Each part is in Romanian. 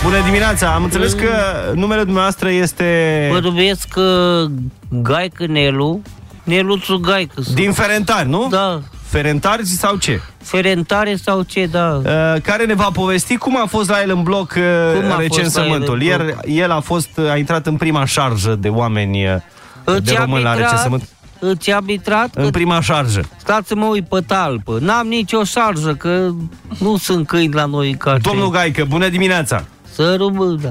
Bună dimineața, am înțeles că numele dumneavoastră este... Mă numesc Gaică Nelu, Neluțu Gaică. Din Ferentari, nu? Da. Ferentari sau ce? Ferentare sau ce, da. Care ne va povesti cum a fost la el în bloc recensământul. El a intrat în prima șarjă de oameni de români la recensământ. Ți-am intrat? În prima șarjă. Stați să mă uit pe talpă. N-am nicio șarjă, că nu sunt câini la noi în carte. Domnul Gaică, bună dimineața! Să rămână.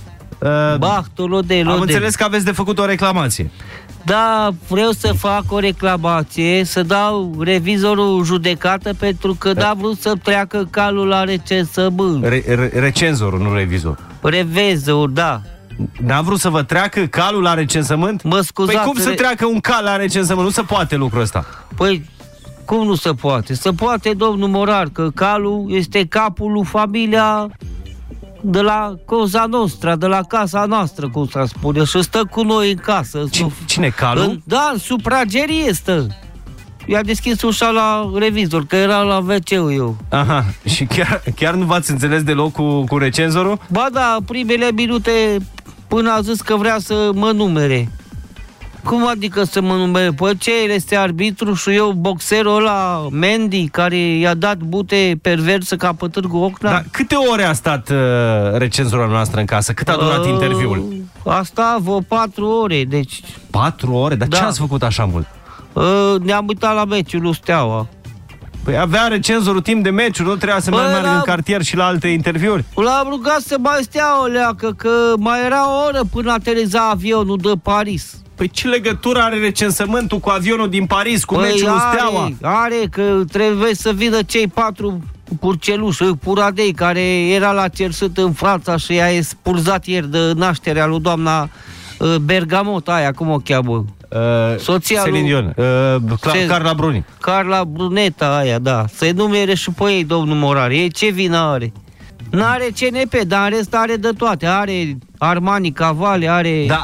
Am înțeles că aveți de făcut o reclamație. Da, vreau să fac o reclamație, să dau revizorul judecată pentru că n-a vrut să treacă calul la recensământ. Recenzorul, nu revizor. Revizor, da. N-a vrut să vă treacă calul la recensământ? Mă scuzați. Păi cum să treacă un cal la recensământ? Nu se poate lucrul ăsta. Păi, cum nu se poate? Se poate, domnul Morar, că calul este capul lui familia de la Cosa Nostra, de la casa noastră, cum s-a spune, și stă cu noi în casă. Cine, calul? Da, în sufragerie stă. I-a deschis ușa la revizor, că era la WC-ul eu. Aha, și chiar nu v-ați înțeles deloc cu recenzorul? Ba da, primele minute până a zis că vrea să mă numere. Cum adică să mă numere? Păi ce, el este arbitru și eu boxerul ăla, Mandy, care i-a dat bute perversă ca pe Târgu Ocna? Dar câte ore a stat recenzorul noastră în casă? Cât a durat interviul? A stat vreo 4 ore, deci... 4 ore? Dar ce ați făcut așa mult? Ne-am uitat la meciul lui Steaua. Păi avea recenzorul timp de meciuri, nu trebuia să mai meargă în cartier și la alte interviuri? L-am rugat să mai stea o leacă, că mai era o oră până ateriza avionul de Paris. Păi ce legătură are recensământul cu avionul din Paris, cu meciul lui Steaua? Are, că trebuie să vină cei 4 purceluși, Puradei, care era la Cerșit în Franța și i-a expulzat ieri de nașterea lui doamna Bergamot, aia, cum o cheamă? Soția Celine Dion, Carla Bruni. Carla Bruneta aia, da. Să-i numere și pe ei, domnul Morar. Ei ce vină are? N-are CNP, dar în rest are de toate. Are Armani, Cavalli, are... Dar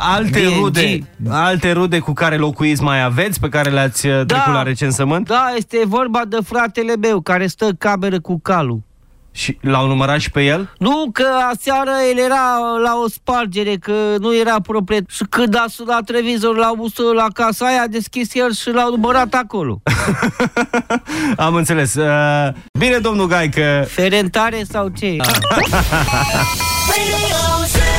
alte rude cu care locuiți mai aveți, pe care le-ați trecut la recensământ? Da, este vorba de fratele meu, care stă în cameră cu calul. Și l-au numărat și pe el? Nu, că aseară el era la o spargere, că nu era propriet. Și când a sunat revizorul la casa aia, a deschis el și l-au numărat acolo. Am înțeles. Bine, domnul Gaică. Ferentare sau ce?